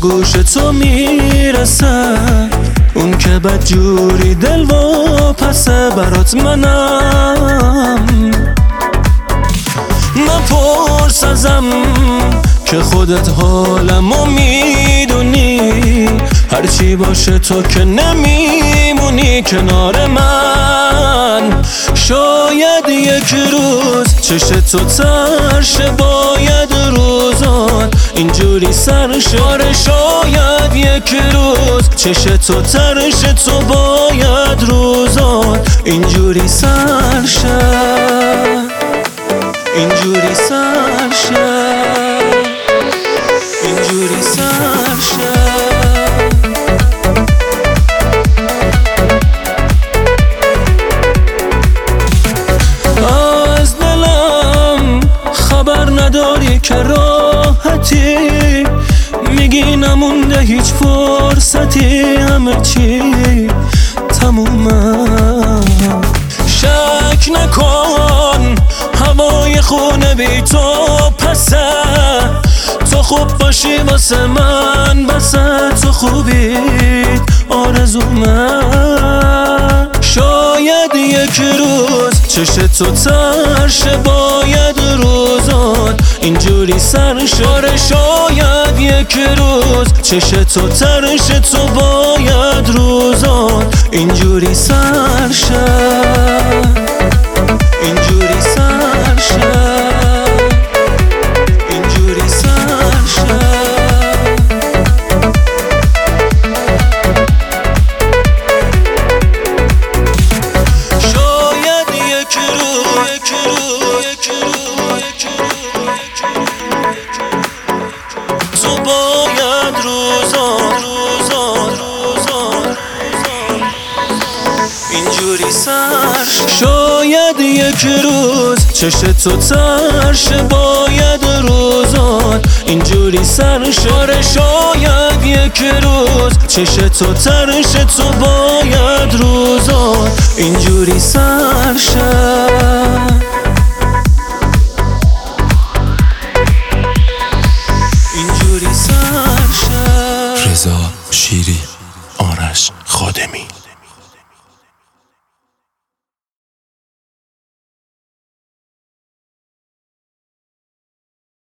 گوش تو میرسه، اون که بدجوری دل و پسه برات منم. نپرس ازم که خودت حالمو میدونی، هرچی باشه تو که نمیمونی کنار من. شاید یک روز چشم تو ترشه، باید روزات اینجوری سرشه. شاید یک روز چشم تو ترشه، تو باید روزات اینجوری سرشه، اینجوری سرشه، اینجوری سرشه. از دلم خبر نداری که راحتی، میگی نمونده هیچ فرصتی، همه چی تمومه. شک نکن هوای خونه بی تو پسه، تو خوب باشی واسه من بسه، تو خوبیت آرزومه. شاید یک روز چشم تو ترشه، باید روزات اینجوری سرشه. شاید یک روز چشم تو ترشه، تو باید روزات اینجوری سرشه، اینجوری سرشه، اینجوری سرشه. شاید یک تو باید روزات اینجوری سرشه. شاید یک روز چشم تو ترشه، باید روزات اینجوری سرشه. شاید یک روز چشم تو ترشه، تو باید روزات اینجوری سرشه.